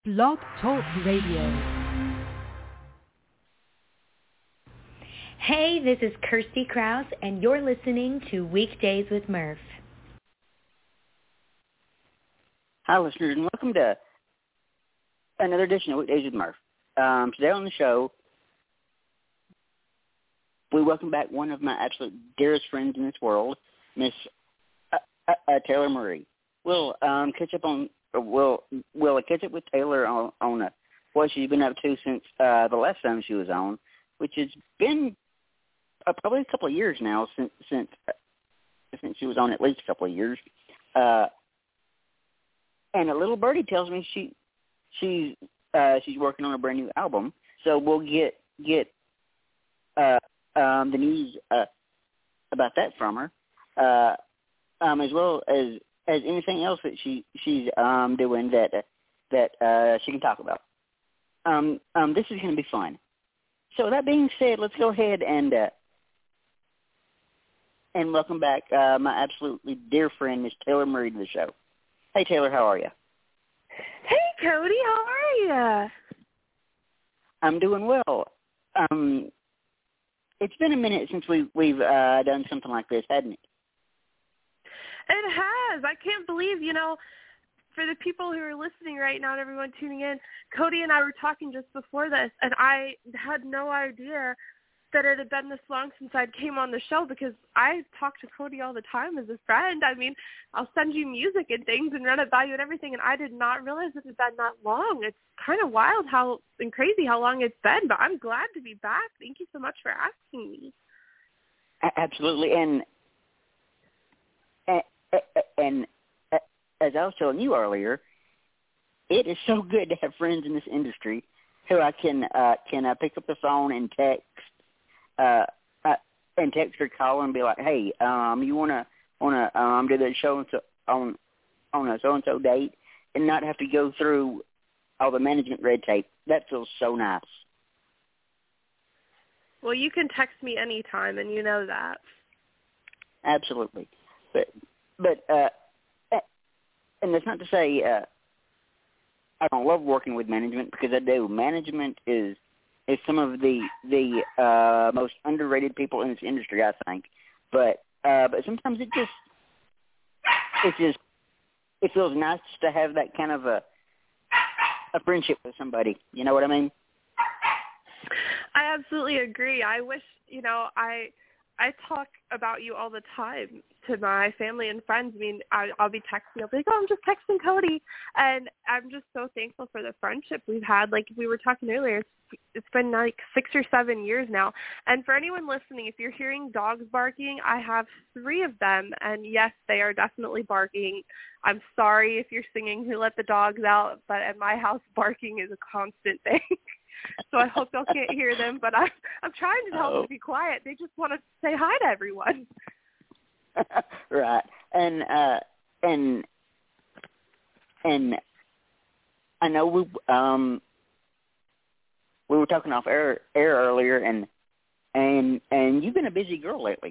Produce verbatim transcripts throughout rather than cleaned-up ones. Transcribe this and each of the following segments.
Blog Talk Radio. Hey, this is Kirsty Krause, and you're listening to Weekdays with Murph. Hi, listeners, and welcome to another edition of Weekdays with Murph. Um, today on the show, we welcome back one of my absolute dearest friends in this world, Miss uh, uh, uh, Taylor Marie. We'll um, catch up on we'll we'll catch up with Taylor on, on uh, what she's been up to since uh, the last time she was on, which has been uh, probably a couple of years now since since uh, since she was on, at least a couple of years. Uh, and a little birdie tells me she she's uh, she's working on a brand new album, so we'll get get uh, um, the news uh, about that from her, uh, um, as well as. as anything else that she she's um, doing that that uh, she can talk about. Um, um, this is going to be fun. So that being said, let's go ahead and uh, and welcome back uh, my absolutely dear friend, Miss Taylor Marie, to the show. Hey, Taylor, how are you? Hey, Cody, how are you? I'm doing well. Um, it's been a minute since we we've uh, done something like this, hasn't it? It has. I can't believe, you know, for the people who are listening right now and everyone tuning in, Cody and I were talking just before this, and I had no idea that it had been this long since I came on the show, because I talk to Cody all the time as a friend. I mean, I'll send you music and things and run it by you and everything, and I did not realize it had been that long. It's kind of wild how and crazy how long it's been, but I'm glad to be back. Thank you so much for asking me. Absolutely, and And as I was telling you earlier, it is so good to have friends in this industry who I can uh, can uh, pick up the phone and text uh, uh, and text or call and be like, hey, um, you wanna wanna um, do the show on on a so and so date, and not have to go through all the management red tape. That feels so nice. Well, you can text me anytime, and you know that. Absolutely, but. But, uh, and that's not to say uh, I don't love working with management, because I do. Management is is some of the the uh, most underrated people in this industry, I think. But uh, but sometimes it just it just it feels nice to have that kind of a a friendship with somebody. You know what I mean? I absolutely agree. I wish, you know, I I talk about you all the time to my family and friends. I mean, I, I'll be texting. I'll be like, oh, I'm just texting Cody. And I'm just so thankful for the friendship we've had. Like we were talking earlier, it's, it's been like six or seven years now. And for anyone listening, if you're hearing dogs barking, I have three of them. And, yes, they are definitely barking. I'm sorry if you're singing Who Let the Dogs Out, but at my house, barking is a constant thing. So I hope y'all can't hear them, but I'm, I'm trying to tell oh. them to be quiet. They just want to say hi to everyone. Right. And, uh, and, and I know we, um, we were talking off air, air earlier, and, and, and you've been a busy girl lately.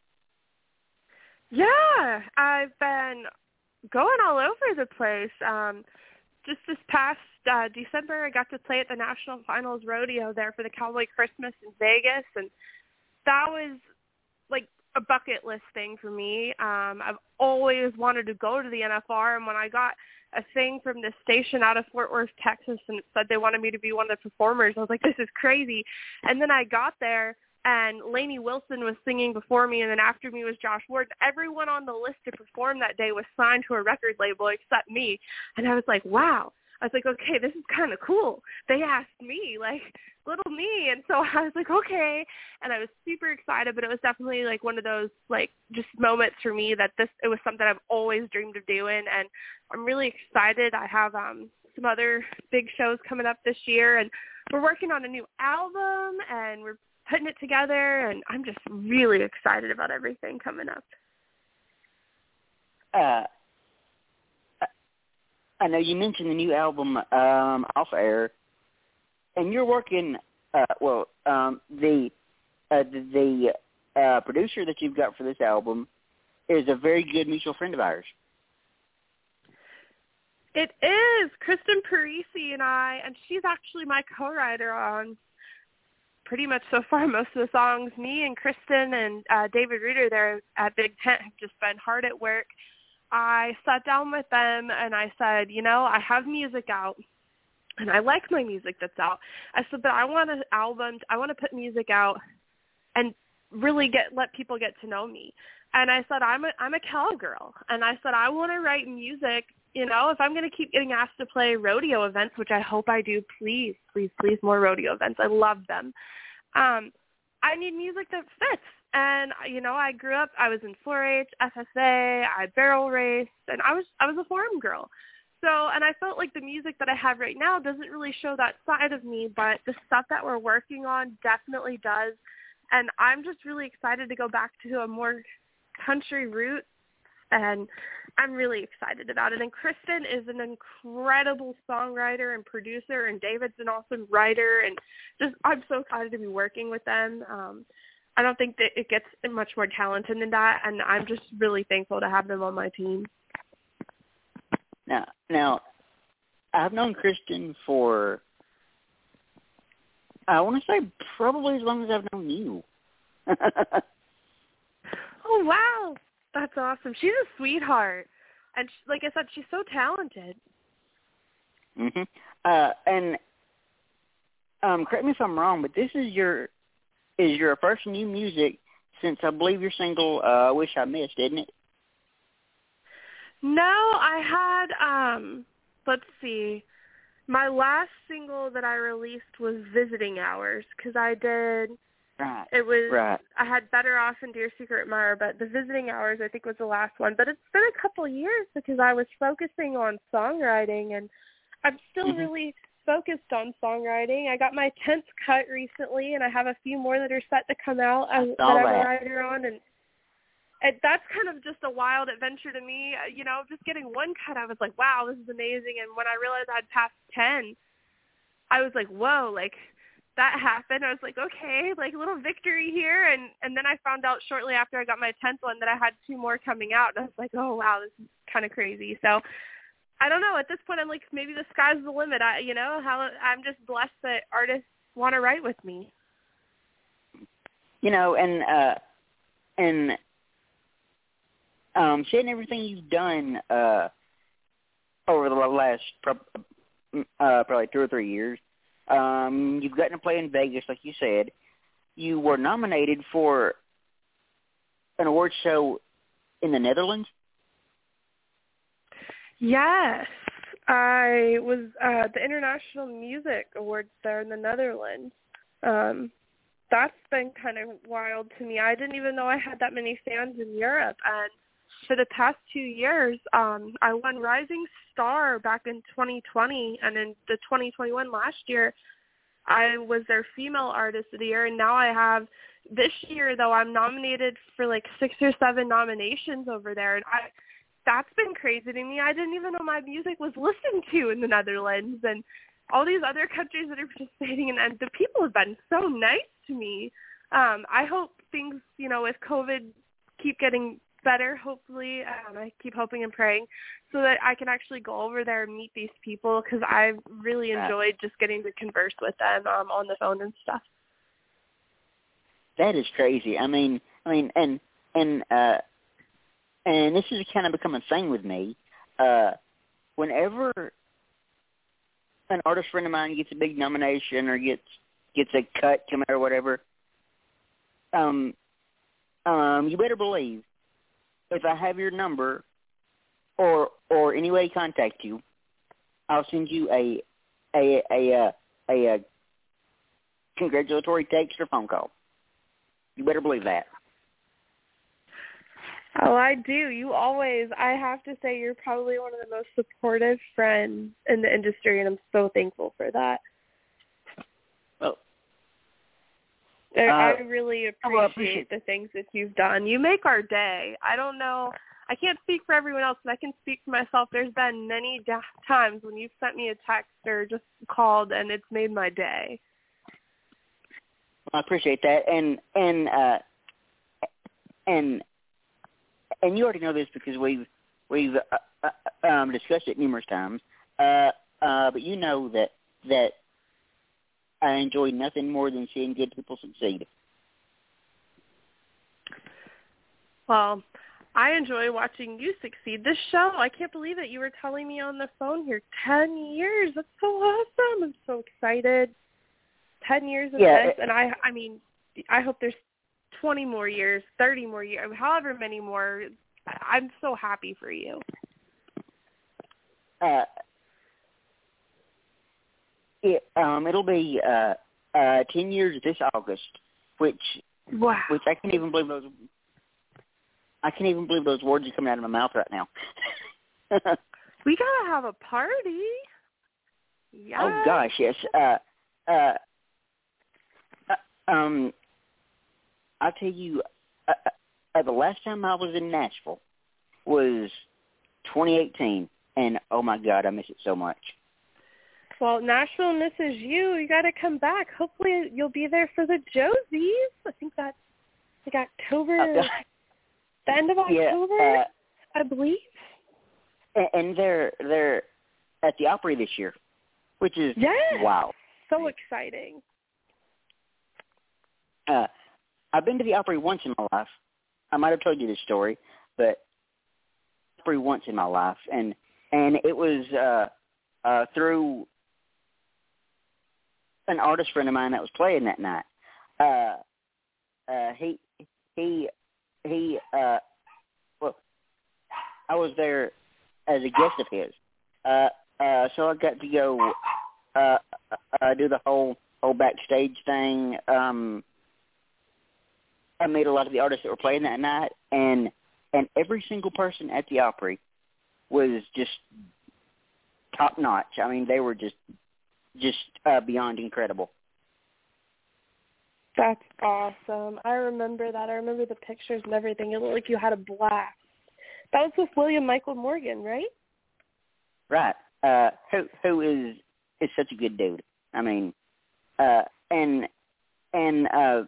Yeah, I've been going all over the place. Um, just this past uh, December, I got to play at the National Finals Rodeo there for the Cowboy Christmas in Vegas, and that was like a bucket list thing for me. Um, I've always wanted to go to the N F R, and when I got a thing from this station out of Fort Worth, Texas, and it said they wanted me to be one of the performers, I was like, this is crazy. And then I got there, and Lainey Wilson was singing before me, and then after me was Josh Ward. Everyone on the list to perform that day was signed to a record label except me. And I was like, wow. I was like, okay, this is kind of cool. They asked me, like, little me. And so I was like, okay. And I was super excited, but it was definitely like one of those, like, just moments for me that this, it was something I've always dreamed of doing. And I'm really excited. I have um, some other big shows coming up this year, and we're working on a new album, and we're putting it together, and I'm just really excited about everything coming up. Uh, I know you mentioned the new album um, off air, and you're working. Uh, well, um, the uh, the, the uh, producer that you've got for this album is a very good mutual friend of ours. It is. Kristen Parisi and I, and she's actually my co-writer on pretty much so far most of the songs. Me and Kristen and uh, David Reeder there at Big Tent have just been hard at work. I sat down with them and I said, you know, I have music out and I like my music that's out. I said, but I want an album. I want to put music out and really get let people get to know me. And I said, I'm a, I'm a cowgirl. And I said, I want to write music. You know, if I'm going to keep getting asked to play rodeo events, which I hope I do, please, please, please, more rodeo events. I love them. Um, I need music that fits. And, you know, I grew up, I was in four H, F S A, I barrel raced, and I was I was a farm girl. So, and I felt like the music that I have right now doesn't really show that side of me, but the stuff that we're working on definitely does. And I'm just really excited to go back to a more country route, and I'm really excited about it. And Kristen is an incredible songwriter and producer, and David's an awesome writer, and just I'm so excited to be working with them. Um, I don't think that it gets much more talented than that, and I'm just really thankful to have them on my team. Now, now, I've known Kristen for, I want to say probably as long as I've known you. Oh, wow. That's awesome. She's a sweetheart. And she, like I said, she's so talented. Mm-hmm. Uh, and um, correct me if I'm wrong, but this is your is your first new music since I believe your single uh, "I Wish I Missed," isn't it? No, I had. Um, let's see. My last single that I released was "Visiting Hours" because I did. Right. It was. Right. I had "Better Off" and "Dear Secret Admirer," but the "Visiting Hours" I think was the last one. But it's been a couple of years because I was focusing on songwriting, and I'm still mm-hmm. really focused on songwriting. I got my tenth cut recently, and I have a few more that are set to come out as, that I'm a writer on, and it, that's kind of just a wild adventure to me. You know, just getting one cut, I was like, wow, this is amazing. And when I realized I'd passed ten, I was like, whoa, like that happened. I was like, okay, like a little victory here. And, and then I found out shortly after I got my tenth one that I had two more coming out. And I was like, oh, wow, this is kind of crazy. So I don't know. At this point, I'm like, maybe the sky's the limit. I, you know, how I'm just blessed that artists want to write with me. You know, and uh, and um, seeing everything you've done uh, over the last uh, probably two or three years, um, you've gotten to play in Vegas, like you said. You were nominated for an award show in the Netherlands. Yes, I was uh, at the International Music Awards there in the Netherlands. Um, that's been kind of wild to me. I didn't even know I had that many fans in Europe. And for the past two years, um, I won Rising Star back in twenty twenty, and in the twenty twenty-one last year, I was their Female Artist of the Year. And now I have, this year though, I'm nominated for like six or seven nominations over there. And I That's been crazy to me. I didn't even know my music was listened to in the Netherlands and all these other countries that are participating, and, and the people have been so nice to me. Um, I hope things, you know, with COVID keep getting better, hopefully. Um, I keep hoping and praying so that I can actually go over there and meet these people because I've really enjoyed just getting to converse with them um, on the phone and stuff. That is crazy. I mean, I mean, and, and, uh, and this has kind of become a thing with me. Uh, whenever an artist friend of mine gets a big nomination or gets gets a cut come out or whatever, um, um, you better believe if I have your number or or any way to contact you, I'll send you a a a a, a, a congratulatory text or phone call. You better believe that. Oh, I do. You always, I have to say, you're probably one of the most supportive friends in the industry, and I'm so thankful for that. Well, I, uh, I really appreciate, well, appreciate the things that you've done. You make our day. I don't know. I can't speak for everyone else, but I can speak for myself. There's been many da- times when you've sent me a text or just called, and it's made my day. I appreciate that, and and uh, and. And you already know this because we've we've uh, uh, um, discussed it numerous times. Uh, uh, but you know that that I enjoy nothing more than seeing good people succeed. Well, I enjoy watching you succeed. This show, I can't believe it. You were telling me on the phone here, ten years. That's so awesome. I'm so excited. ten years of yeah, this. It, and I, I mean, I hope there's twenty more years, thirty more years, however many more. I'm so happy for you. Uh, it, um, it'll be uh, uh, ten years this August, which wow. which I can't even believe those. I can't even believe those words are coming out of my mouth right now. We gotta have a party. Yeah. Oh gosh, yes. Uh, uh, uh, um, I'll tell you, uh, uh, the last time I was in Nashville was twenty eighteen, and oh my God, I miss it so much. Well, Nashville misses you. You got to come back. Hopefully, you'll be there for the Josies. I think that's like October, Uh, the end of October, yeah, uh, I believe. And, and they're they're at the Opry this year, which is yes. wow. So exciting. Uh, I've been to the Opry once in my life. I might have told you this story, but Opry once in my life, and and it was uh, uh, through an artist friend of mine that was playing that night. Uh, uh, he he he. Uh, well, I was there as a guest of his, uh, uh, so I got to go uh, uh, do the whole whole backstage thing. Um, I met a lot of the artists that were playing that night, and and every single person at the Opry was just top notch. I mean, they were just just uh, beyond incredible. That's awesome. I remember that. I remember the pictures and everything. It looked like you had a blast. That was with William Michael Morgan, right? Right. Uh, who who is is such a good dude. I mean, uh, and and uh,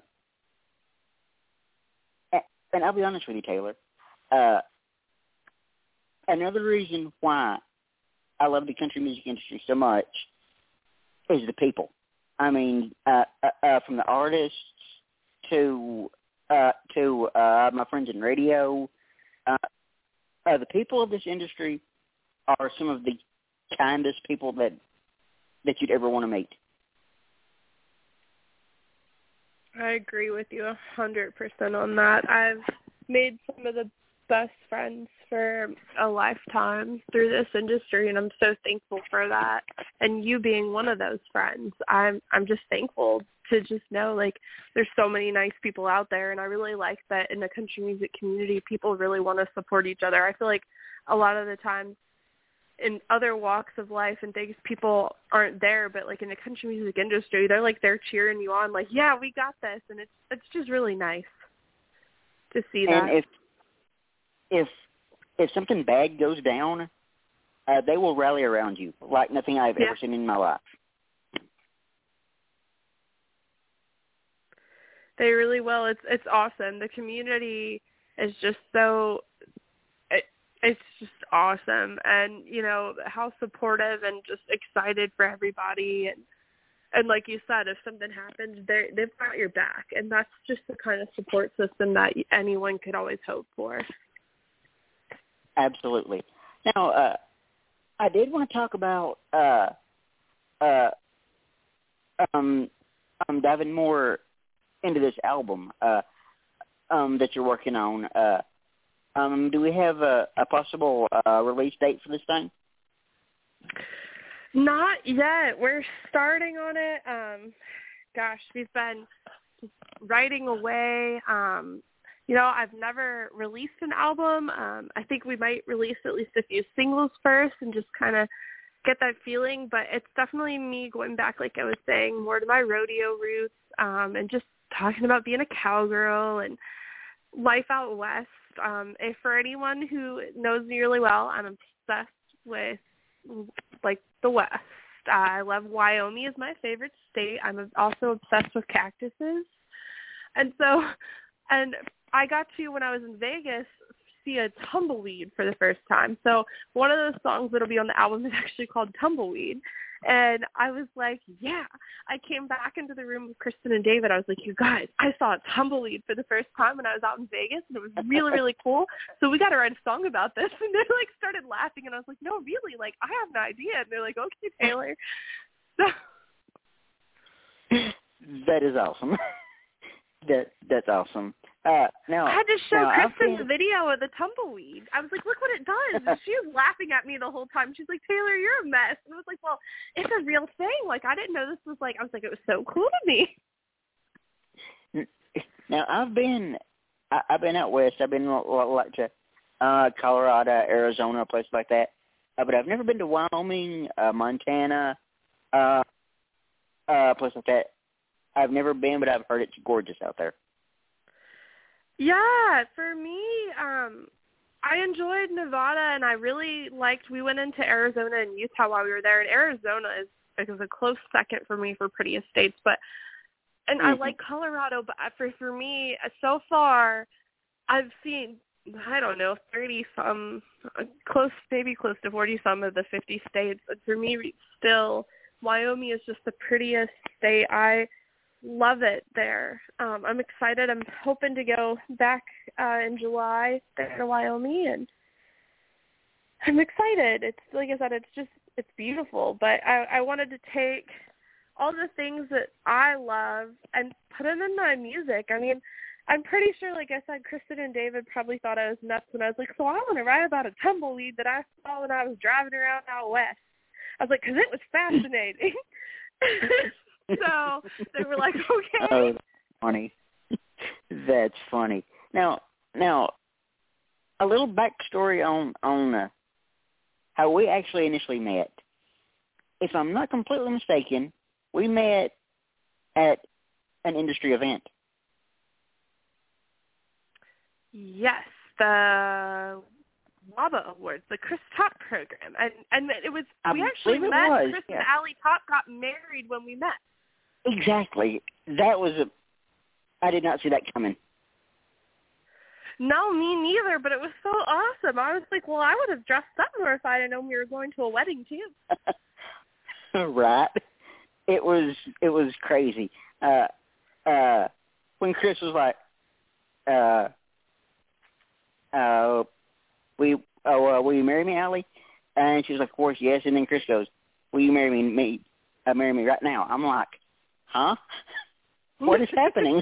and I'll be honest with you, Taylor. Uh, another reason why I love the country music industry so much is the people. I mean, uh, uh, uh, from the artists to uh, to uh, my friends in radio, uh, uh, the people of this industry are some of the kindest people that that you'd ever want to meet. I agree with you a hundred percent on that. I've made some of the best friends for a lifetime through this industry, and I'm so thankful for that. And you being one of those friends, I'm I'm just thankful to just know, like, there's so many nice people out there, and I really like that in the country music community, people really want to support each other. I feel like a lot of the times in other walks of life and things, people aren't there, but like in the country music industry, they're like, they're cheering you on, like, yeah, we got this. And it's, it's just really nice to see that. And if, if, if something bad goes down, uh, they will rally around you like nothing I've yeah. ever seen in my life. They really will. It's, it's awesome. The community is just so, it, it's just awesome. And, you know, how supportive and just excited for everybody. And, and like you said, if something happens, they they've got your back. And that's just the kind of support system that anyone could always hope for. Absolutely. Now, uh, I did want to talk about uh, uh, um, um, diving more into this album uh, um, that you're working on. Uh, um, do we have a, a possible uh, release date for this thing? Not yet. We're starting on it. Um, gosh, we've been writing away. Um, you know, I've never released an album. Um, I think we might release at least a few singles first and just kind of get that feeling. But it's definitely me going back, like I was saying, more to my rodeo roots um, and just talking about being a cowgirl and life out west. Um, if for anyone who knows me really well, I'm obsessed with, like, the West. Uh, I love Wyoming is my favorite state. I'm also obsessed with cactuses. And so, and I got to, when I was in Vegas, see a tumbleweed for the first time. So one of those songs that'll be on the album is actually called Tumbleweed. And I was like, yeah. I came back into the room with Kristen and David. I was like, you guys, I saw a tumbleweed for the first time when I was out in Vegas, and it was really, really cool. So we got to write a song about this. And they like started laughing, and I was like, no, really, like I have an idea. And they're like, okay, Taylor. So that is awesome. that that's awesome. Uh, now, I had to show now, Kristen been... the video of the tumbleweed. I was like, look what it does. And she was laughing at me the whole time. She's like, Taylor, you're a mess. And I was like, well, it's a real thing. Like, I didn't know this was like, I was like, it was so cool to me. Now, I've been, I, I've been out west. I've been like to uh, Colorado, Arizona, places like that. Uh, but I've never been to Wyoming, uh, Montana, uh, uh, places like that. I've never been, but I've heard it's gorgeous out there. Yeah, for me, um, I enjoyed Nevada, and I really liked, we went into Arizona and Utah while we were there, and Arizona is, is a close second for me for prettiest states, but, and mm-hmm. I like Colorado, but for, for me, so far, I've seen, I don't know, thirty-some, close, maybe close to forty-some of the fifty states, and for me, still, Wyoming is just the prettiest state. I love it there. Um, I'm excited. I'm hoping to go back uh, in July there to Wyoming, and I'm excited. It's like I said, it's just it's beautiful. But I, I wanted to take all the things that I love and put them in my music. I mean, I'm pretty sure, like I said, Kristen and David probably thought I was nuts when I was like, so I want to write about a tumbleweed that I saw when I was driving around out west. I was like, because it was fascinating. So they were like, okay. Oh, that's funny. That's funny. Now, now, a little backstory on on uh, how we actually initially met. If I'm not completely mistaken, we met at an industry event. Yes, the WABA Awards, the Chris Top program, and and it was I we actually it met. Was, Chris yeah. and Allie Top got married when we met. Exactly. That was a. I did not see that coming. No, me neither. But it was so awesome. I was like, well, I would have dressed up more if I had known we were going to a wedding too. Right. It was. It was crazy. Uh, uh, when Chris was like, uh, uh, we, oh, uh, will you marry me, Allie? And she was like, of course, yes. And then Chris goes, will you marry me? Me, uh, marry me right now? I'm like, huh? What is happening?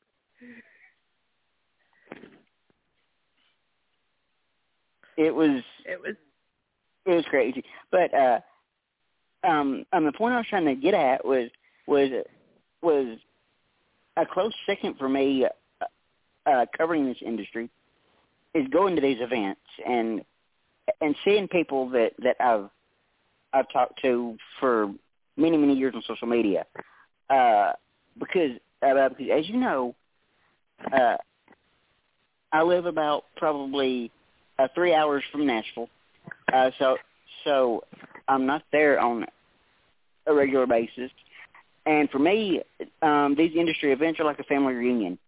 It was. It was. It was crazy. But uh, um, um, the point I was trying to get at was was was a close second for me uh, uh, covering this industry is going to these events and and seeing people that, that I've I've talked to for many many years on social media, uh, because uh, because as you know, uh, I live about probably uh, three hours from Nashville, uh, so so I'm not there on a regular basis, and for me, um, these industry events are like a family reunion.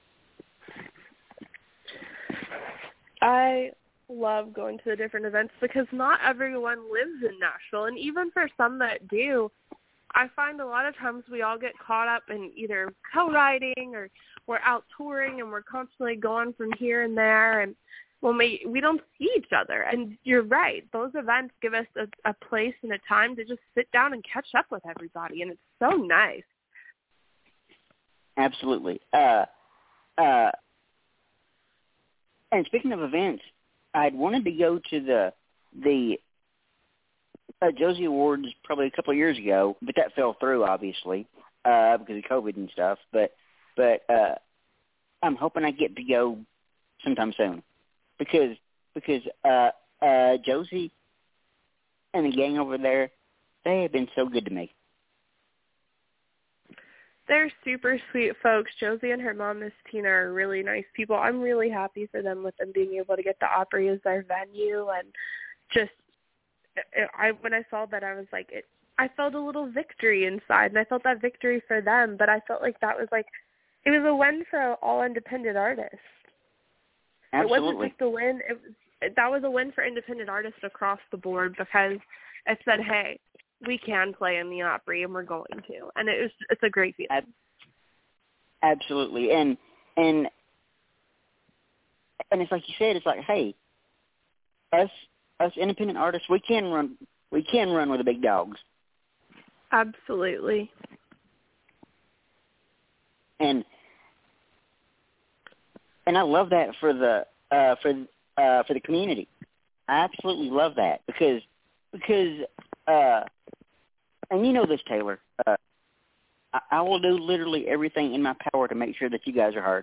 I love going to the different events because not everyone lives in Nashville, and even for some that do, I find a lot of times we all get caught up in either co-writing or we're out touring and we're constantly going from here and there, and when we we don't see each other. And you're right, those events give us a, a place and a time to just sit down and catch up with everybody, and it's so nice. Absolutely. Uh, uh, and speaking of events, I'd wanted to go to the the uh, Josie Awards probably a couple of years ago, but that fell through, obviously, uh, because of COVID and stuff. But but uh, I'm hoping I get to go sometime soon, because because uh, uh, Josie and the gang over there, they have been so good to me. They're super sweet folks. Josie and her mom, Miss Tina, are really nice people. I'm really happy for them with them being able to get the Opry as their venue, and just I when I saw that, I was like, it, I felt a little victory inside, and I felt that victory for them, but I felt like that was like, it was a win for all independent artists. Absolutely. It wasn't just a win. It was, that was a win for independent artists across the board because it said, hey, we can play in the Opry and we're going to. And it was, it's a great feeling. Absolutely. And, and, and it's like you said, it's like, hey, us, us independent artists, we can run, we can run with the big dogs. Absolutely. And, and I love that for the, uh, for, uh, for the community. I absolutely love that because, because, uh, and you know this, Taylor, uh, I, I will do literally everything in my power to make sure that you guys are heard.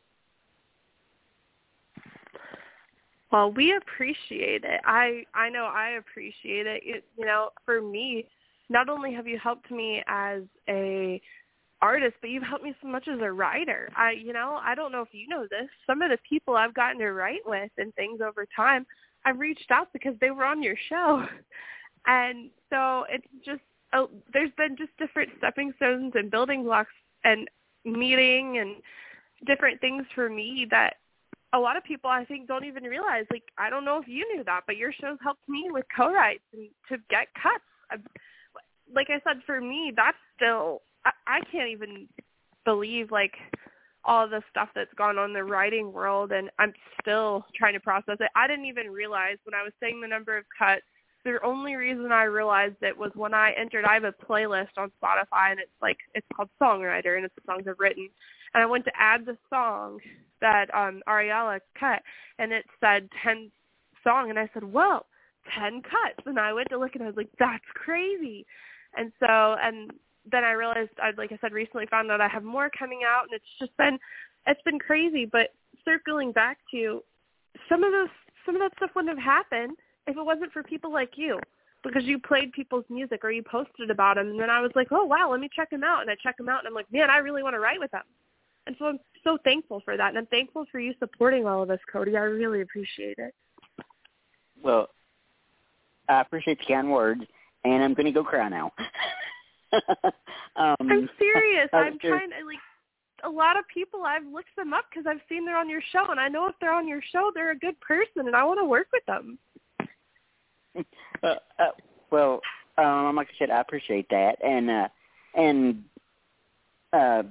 Well, we appreciate it. I, I know I appreciate it. it. You know, for me, not only have you helped me as a artist, but you've helped me so much as a writer. I, you know, I don't know if you know this. Some of the people I've gotten to write with and things over time, I've reached out because they were on your show. And so it's just, oh, there's been just different stepping stones and building blocks and meeting and different things for me that a lot of people I think don't even realize. Like, I don't know if you knew that, but your shows helped me with co-writes and to get cuts. I, like I said, for me, that's still, I, I can't even believe, like, all the stuff that's gone on in the writing world, and I'm still trying to process it. I didn't even realize when I was saying the number of cuts, the only reason I realized it was when I entered, I have a playlist on Spotify, and it's like, it's called Songwriter, and it's the songs I've written. And I went to add the song that um, Ariella cut, and it said ten song, and I said, whoa, ten cuts. And I went to look, and I was like, that's crazy. And so, and then I realized, I like I said, recently found out I have more coming out, and it's just been, it's been crazy. But circling back to some of those, some of that stuff wouldn't have happened if it wasn't for people like you, because you played people's music or you posted about them. And then I was like, oh, wow, let me check them out. And I check them out, and I'm like, man, I really want to write with them. And so I'm so thankful for that. And I'm thankful for you supporting all of us, Cody. I really appreciate it. Well, I appreciate the kind words, and I'm going to go cry now. um, I'm serious. I'm sure. trying to, like, a lot of people, I've looked them up because I've seen they're on your show, and I know if they're on your show, they're a good person, and I want to work with them. Uh, uh, well, um, like I said, I appreciate that, and uh, and uh,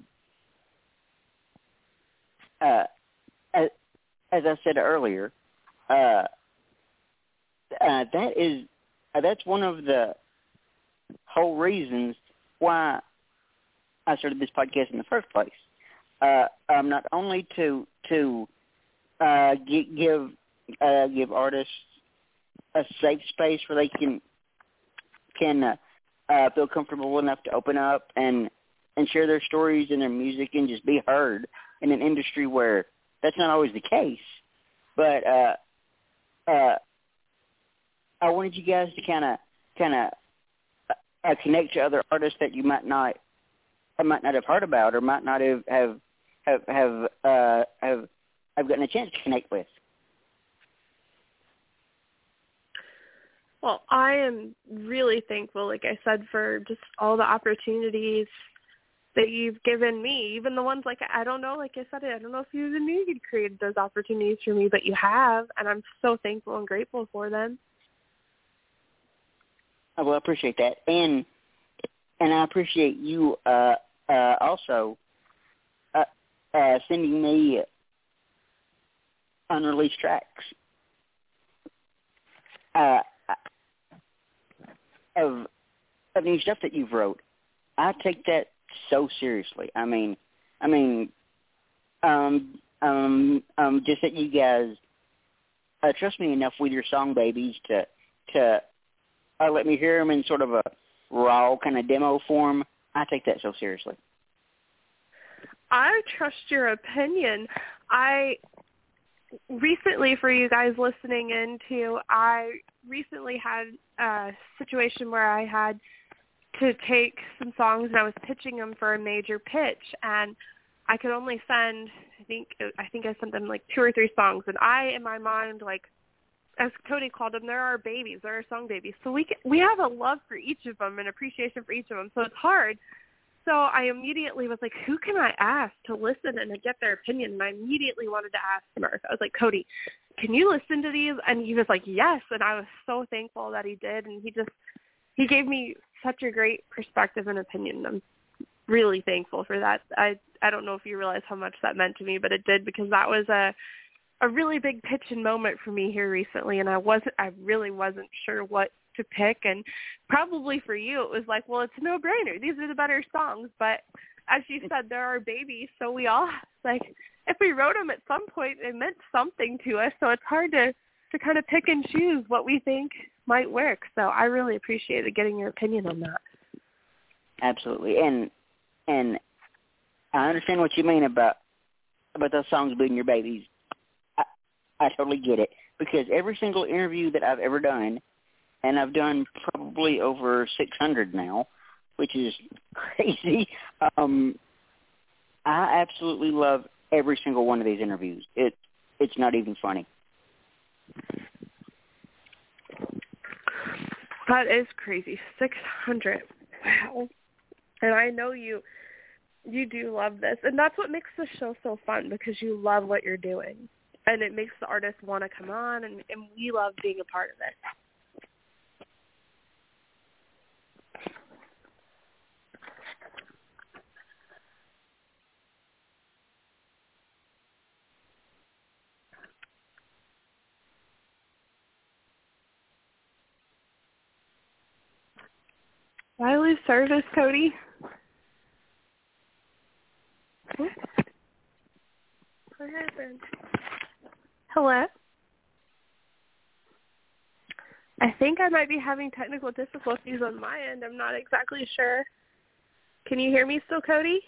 uh, as, as I said earlier, uh, uh, that is uh, that's one of the whole reasons why I started this podcast in the first place. Uh, um, not only to to uh, g- give uh, give artists a safe space where they can can uh, uh, feel comfortable enough to open up and and share their stories and their music and just be heard in an industry where that's not always the case. But uh, uh, I wanted you guys to kind of kind of uh, connect to other artists that you might not uh, might not have heard about or might not have have have have uh, have, have gotten a chance to connect with. Well, I am really thankful, like I said, for just all the opportunities that you've given me, even the ones, like, I don't know, like I said, I don't know if you even knew you'd created those opportunities for me, but you have, and I'm so thankful and grateful for them. I will appreciate that, and and I appreciate you uh, uh, also uh, uh, sending me unreleased tracks. Uh, Of, of the stuff that you've wrote, I take that so seriously. I mean, I mean, um, um, um, just that you guys uh, trust me enough with your song babies to to uh, let me hear them in sort of a raw kind of demo form. I take that so seriously. I trust your opinion. I recently, for you guys listening into, I recently had a situation where I had to take some songs and I was pitching them for a major pitch, and I could only send, I think, I think I sent them like two or three songs, and I, in my mind, like, as Cody called them, they're our babies, they're our song babies. So we can, we have a love for each of them and appreciation for each of them. So it's hard So I immediately was like, who can I ask to listen and to get their opinion? And I immediately wanted to ask Murph. I was like, Cody, can you listen to these? And he was like, yes. And I was so thankful that he did. And he just, he gave me such a great perspective and opinion. I'm really thankful for that. I, I don't know if you realize how much that meant to me, but it did, because that was a, a really big pitch and moment for me here recently. And I wasn't, I really wasn't sure what to pick, and probably for you it was like, well, it's a no-brainer, these are the better songs. But as you said, there are babies, so we all, like, if we wrote them at some point, it meant something to us, so it's hard to to kind of pick and choose what we think might work. So I really appreciated getting your opinion on that. Absolutely. And and I understand what you mean about about those songs being your babies. I, I totally get it, because every single interview that I've ever done, and I've done probably over six hundred now, which is crazy. Um, I absolutely love every single one of these interviews. It It's not even funny. That is crazy. six hundred. Wow. And I know you you do love this. And that's what makes the show so fun, because you love what you're doing. And it makes the artists want to come on, and, and we love being a part of it. Did I lose service, Cody? What happened? Hello? I think I might be having technical difficulties on my end. I'm not exactly sure. Can you hear me still, Cody?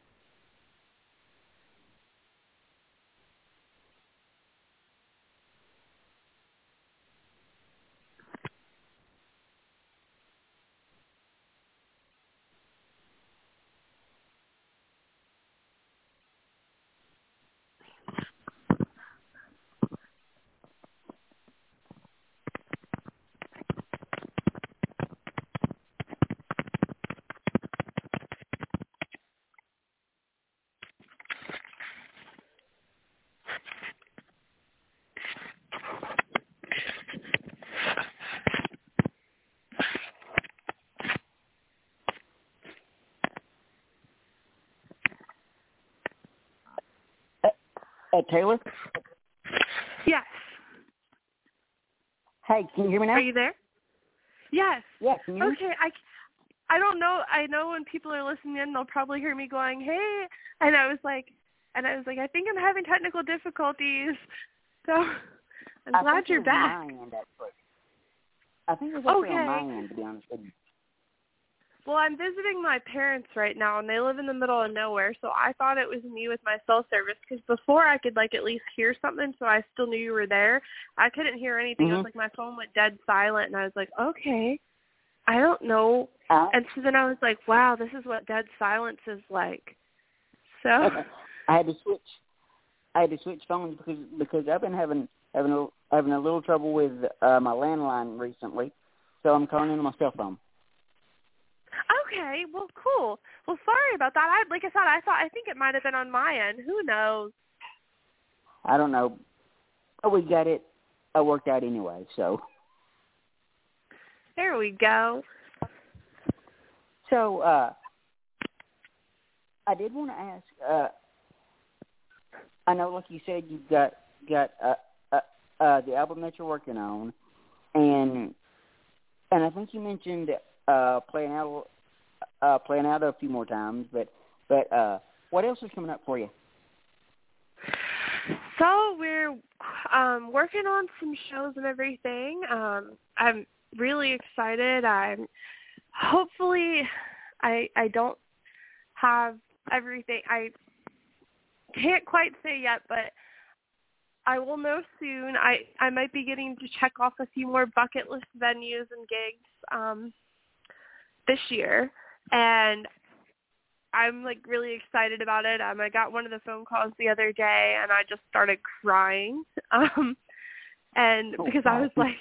Uh, Taylor? Yes. Hey, can you hear me now? Are you there? Yes. Yeah, can you hear me? Okay, I, I don't know. I know when people are listening in, they'll probably hear me going, hey. And I was like, and I was like, I think I'm having technical difficulties. So I'm I glad think you're it was back. My end, actually. I think it was actually Okay. on my end, to be honest with you. Well, I'm visiting my parents right now, and they live in the middle of nowhere, so I thought it was me with my cell service, because before I could, like, at least hear something, so I still knew you were there. I couldn't hear anything. Mm-hmm. It was like my phone went dead silent, and I was like, okay, I don't know. Uh, And so then I was like, wow, this is what dead silence is like. So I had to switch. I had to switch phones because because I've been having having a, having a little trouble with uh, my landline recently, so I'm calling in on my cell phone. okay, well, cool. Well, sorry about that. I, like I said, I thought I think it might have been on my end. Who knows? I don't know. But we got it uh, worked out anyway, so. There we go. So, uh, I did want to ask, uh, I know, like you said, you've got, got uh, uh, uh, the album that you're working on, and and I think you mentioned uh, playing out uh, playing out a few more times, but, but uh, what else is coming up for you? So we're um, working on some shows and everything. Um, I'm really excited. I'm hopefully I I don't have everything. I can't quite say yet, but I will know soon. I, I might be getting to check off a few more bucket list venues and gigs um, this year, and I'm like really excited about it. Um, I got one of the phone calls the other day, and I just started crying, um, and Oh, because wow. I was like,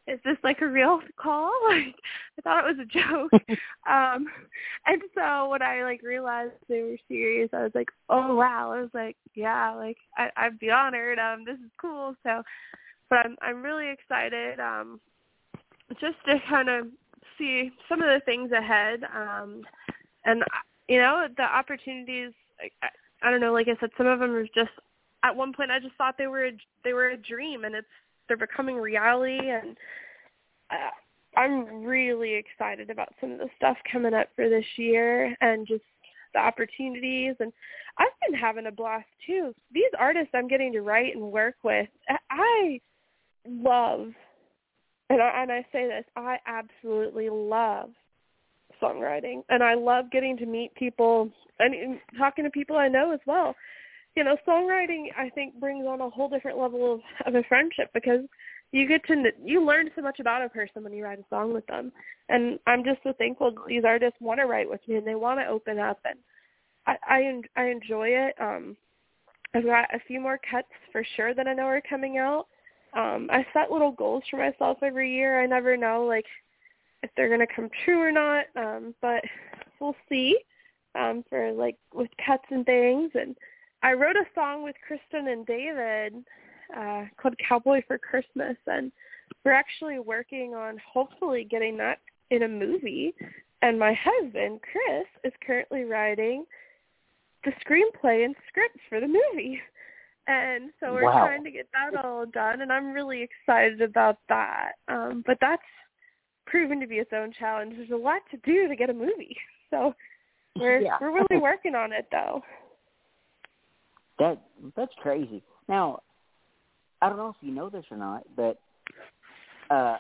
is this like a real call? Like, I thought it was a joke. um, and so when I like realized they were serious, I was like, oh wow. I was like, yeah, like I, I'd be honored. Um, this is cool. So, but I'm I'm really excited. Um, just to kind of see some of the things ahead. Um, and you know, the opportunities. I, I don't know. Like I said, some of them are just. At one point, I just thought they were a, they were a dream, and it's they're becoming reality. And uh, I'm really excited about some of the stuff coming up for this year, and just the opportunities. And I've been having a blast too. These artists I'm getting to write and work with, I love, and I, and I say this, I absolutely love songwriting, and I love getting to meet people and talking to people I know as well. You know, songwriting, I think, brings on a whole different level of, of a friendship, because you get to, you learn so much about a person when you write a song with them. And I'm just so thankful that these artists want to write with me and they want to open up, and I, I, I enjoy it. Um, I've got a few more cuts for sure that I know are coming out. Um, I set little goals for myself every year. I never know, like, if they're going to come true or not, um, but we'll see um, for, like, with cuts and things. And I wrote a song with Kristen and David uh, called Cowboy for Christmas, and we're actually working on hopefully getting that in a movie. And my husband, Chris, is currently writing the screenplay and scripts for the movie. And so we're wow. trying to get that all done, and I'm really excited about that. Um, but that's proven to be its own challenge. There's a lot to do to get a movie. So we're yeah. we're really working on it, though. That that's crazy. Now, I don't know if you know this or not, but uh,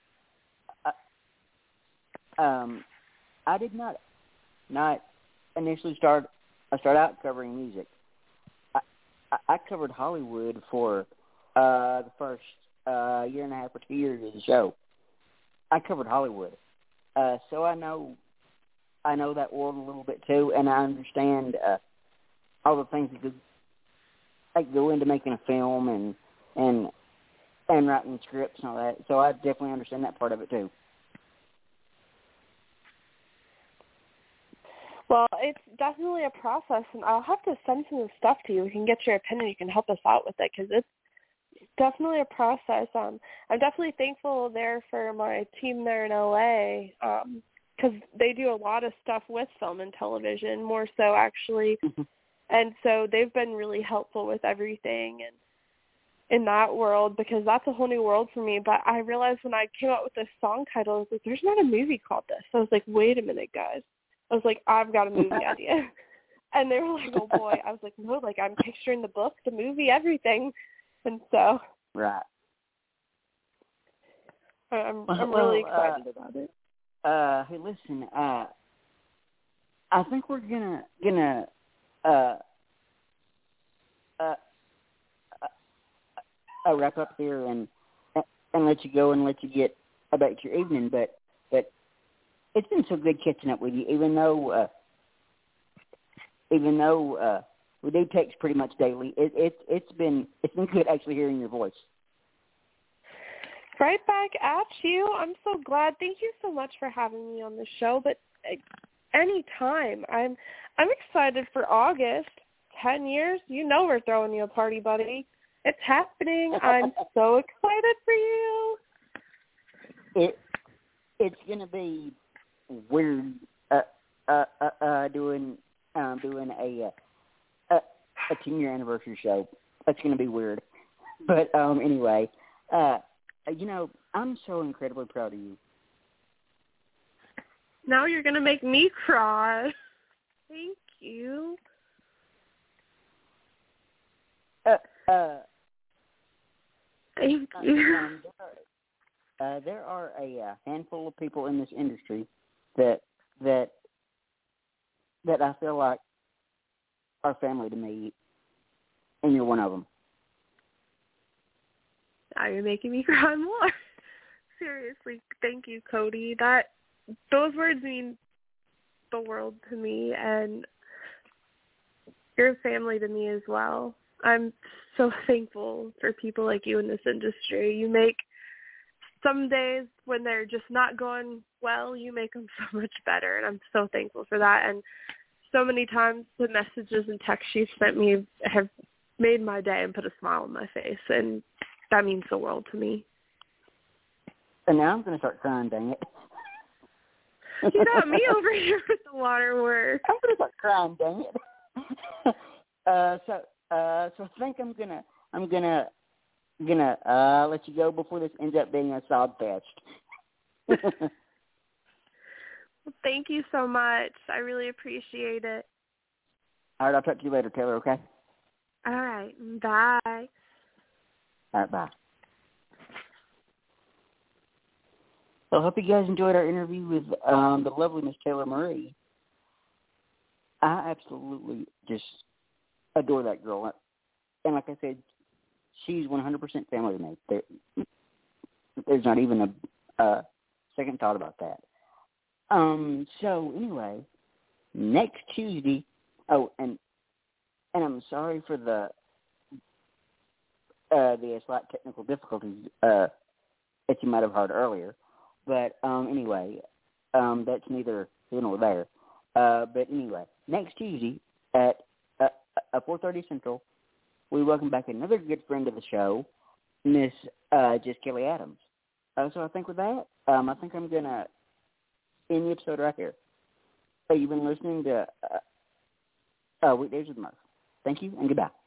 uh, um, I did not not initially start. I started out covering music. I, I, I covered Hollywood for uh, the first uh, year and a half or two years of the show. I covered Hollywood, uh, so I know I know that world a little bit too, and I understand uh, all the things that go, like go into making a film and and and writing scripts and all that. So I definitely understand that part of it too. Well, it's definitely a process, and I'll have to send some of the stuff to you. We can get your opinion. You can help us out with it, because it's definitely a process. Um, I'm definitely thankful there for my team there in L A, because um, they do a lot of stuff with film and television, more so actually. Mm-hmm. And so they've been really helpful with everything and in that world, because that's a whole new world for me. But I realized when I came out with this song title, I was like, there's not a movie called this. So I was like, wait a minute, guys. I was like, I've got a movie idea. And they were like, oh, boy. I was like, no, like, I'm picturing the book, the movie, everything. And so right. I'm, well, I'm really well, excited uh, about it. Uh, hey, listen, uh, I think we're gonna gonna uh, uh, uh, wrap up here and and let you go and let you get about your evening. But but it's been so good catching up with you, even though uh, even though uh, we do text pretty much daily. It, it it's been it's been good actually hearing your voice. Right back at you. I'm so glad. Thank you so much for having me on the show. But any time, I'm I'm excited for August. Ten years, you know we're throwing you a party, buddy. It's happening. I'm so excited for you. It it's gonna be weird. Uh, uh, uh, uh doing um doing a uh, a ten year anniversary show. That's gonna be weird. But um anyway, uh. You know, I'm so incredibly proud of you. Now you're going to make me cry. Thank you. Uh, uh, Thank you. Um, there, are, uh, there are a uh, handful of people in this industry that that that I feel like are family to me, and you're one of them. Now you're making me cry more. Seriously, thank you, Cody. That those words mean the world to me, and you're family to me as well. I'm so thankful for people like you in this industry. You make some days when they're just not going well, you make them so much better, and I'm so thankful for that. And so many times the messages and texts you've sent me have made my day and put a smile on my face, and that means the world to me. And now I'm going to start crying, dang it. You got me over here with the waterworks. I'm going to start crying, dang it. uh, so, uh, so I think I'm gonna, I'm gonna, gonna uh, let you go before this ends up being a sod fest. Well, thank you so much. I really appreciate it. All right, I'll talk to you later, Taylor. Okay. All right. Bye. All right. Bye. Well, I hope you guys enjoyed our interview with um, the lovely Miss Taylor Murray. I absolutely just adore that girl. And like I said, she's one hundred percent family to me. There, there's not even a, a second thought about that. Um. So anyway, next Tuesday. Oh, and and I'm sorry for the uh, the slight technical difficulties uh, that you might have heard earlier. But um, anyway, um, that's neither here nor there. Uh, but anyway, next Tuesday at uh, uh, four thirty Central, we welcome back another good friend of the show, Miss uh, Just Kelly Adams. Uh, so I think with that, um, I think I'm going to end the episode right here. So you've been listening to uh, uh, Weekdays with Murph. Thank you and goodbye.